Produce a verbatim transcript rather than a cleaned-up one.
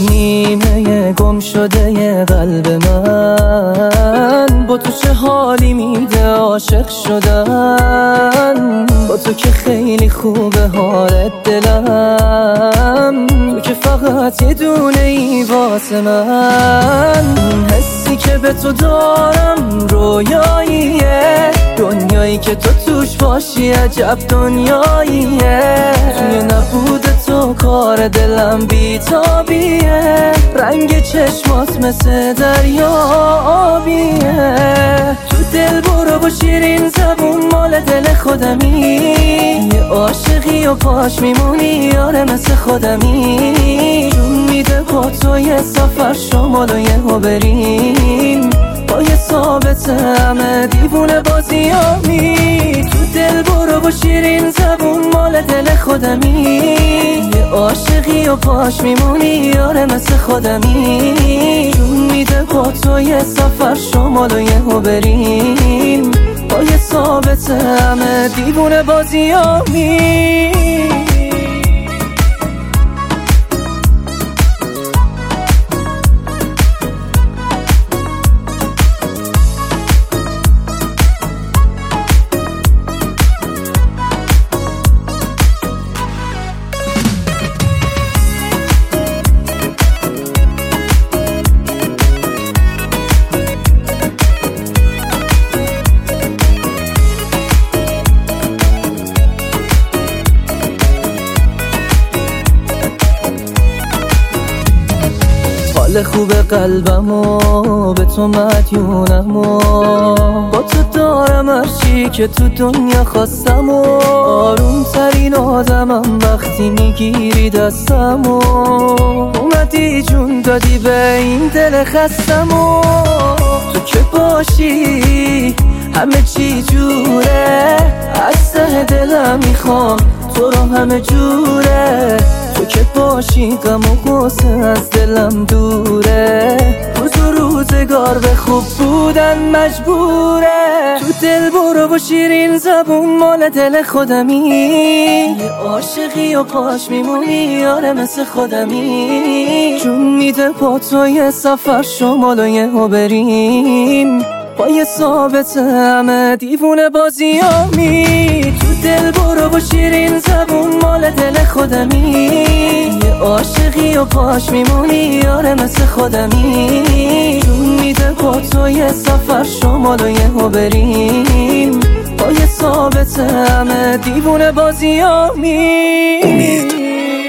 نیمه گم شده قلب من، با تو چه حالی میده عاشق شدن. با تو که خیلی خوبه حالت دلم، تو که فقط یه دونه ای واسه من. حسی که به تو دارم رویاییه، دنیایی که تو توش باشی عجب دنیاییه. توی نبود تو کار دلم بیتابیه، رنگ چشمات مثل دریا آبیه. تو دل برو با شیرین زبون مال دل خودمی، یه عاشقی و پاش میمونی یاره مثل خودمی. جون میده با تو یه سفر شمال و یه ها بریم، با یه ثابت همه دیوونه بازیامی. تو دل برو با شیرین زبون مال دل خودمی، یه عاشقی و پاش میمونی یاره مثل خودمی. جون میده با تو یه سفر شمال و یه ها بریم، با یه ثابت همه دیوونه بازیامی. حال خوب قلبم و به تو مدیونم و با تو دارم هرچی که تو دنیا خواستم و آروم ترین آدمم وقتی میگیری دستم و اومدی جون دادی به این دل خستم و تو که باشی همه چی جوره، از ته دلم میخوام تو رو همه جوره. تو که باشی غم و غصه از دلم دوره، روز و روزگار به خوب بودن مجبوره. تو دل برو با شیرین زبون مال دل خودمی، یه عاشقی و پاش میمونی یاره مثل خودمی. جون میده با تو یه سفر شمال و یه ها بریم، با یه ثابت همه دیوونه بازیامی. تو دل برو با شیرین زبون مال دل خودمی، یه عاشقی و پاش میمونی یاره مثل خودمی. جون میده با تو یه سفر شمال و یه ها بریم، با یه ثابت همه دیوونه بازیامی.